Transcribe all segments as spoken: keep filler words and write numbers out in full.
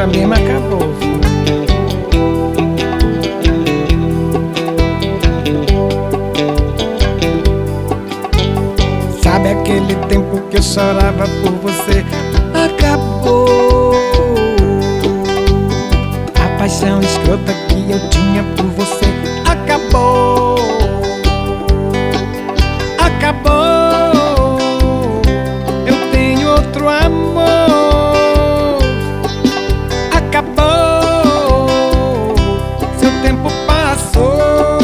agora mesmo acabou. Sabe aquele tempo que eu chorava por você? Acabou. A paixão escrota que eu tinha por você acabou. Acabou. Eu tenho outro amor. Acabou. Seu tempo passou.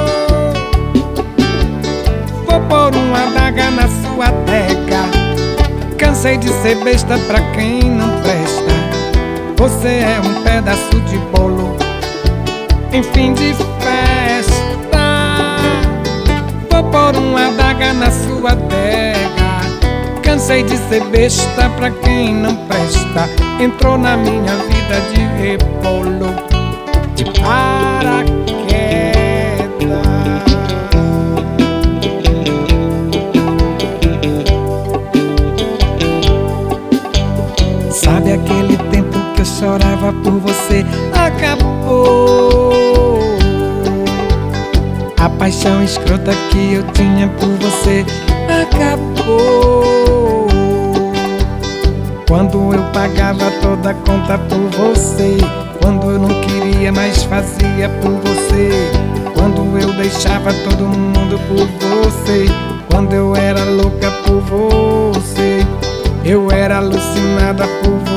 Vou pôr uma adaga na sua adega. Cansei de ser besta pra quem não presta. Você é um pedaço de bolo em fim de festa. Vou pôr uma adaga na sua adega. Cansei de ser besta pra quem não presta. Entrou na minha vida de rebolo, de paraquedas. Sabe aquele tempo que eu chorava por você? Acabou. A paixão escrota que eu tinha por você acabou. Quando eu pagava toda a conta por você, quando eu não queria mais fazia por você, quando eu deixava todo mundo por você, quando eu era louca por você, eu era alucinada por você.